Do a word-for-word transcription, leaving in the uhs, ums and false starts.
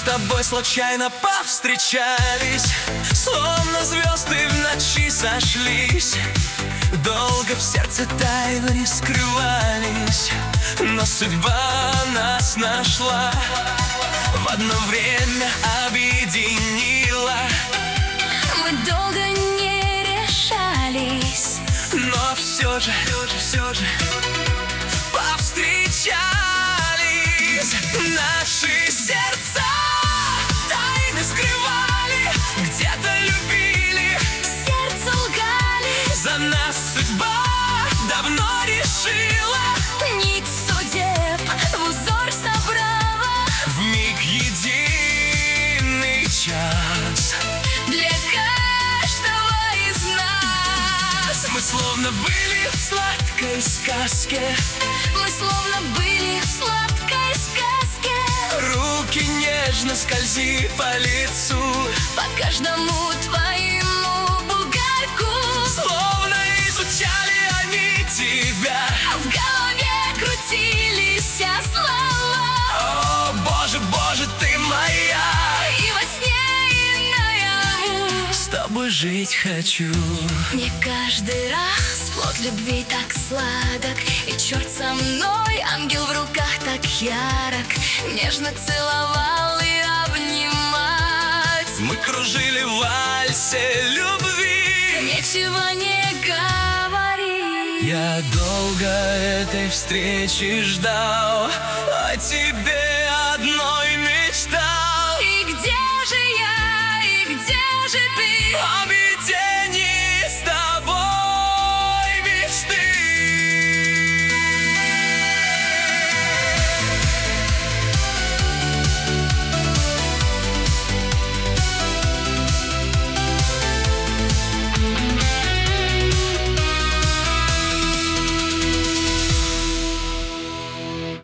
тобой случайно повстречались, словно звезды в ночи сошлись. Долго в сердце тайны скрывались, но судьба нас нашла, в одно время объединила. Мы долго не решались, но все же, все же, все же повстречались. Наши сердца тайны скрывали, где-то любили, сердце лгали. за нас судьба давно решила, Нить судеб в узор собрала, вмиг единый час для каждого из нас. мы словно были в сладкой сказке, Мы словно были в сладкой сказке. руки нежно скользи по лицу, По каждому твоему бугорку, словно изучали они тебя. в голове крутились слова. О, Боже, Боже, ты моя, И во сне, и наяву с тобой жить хочу. не каждый раз плод любви так сладок, и черт со мной, ангел в руках так ярок, нежно целовал и обнимать. Мы кружили в вальсе любви, Ничего не говори. я долго этой встречи ждал, о тебе одной мечтал. И где же я, и где же ты? Объясни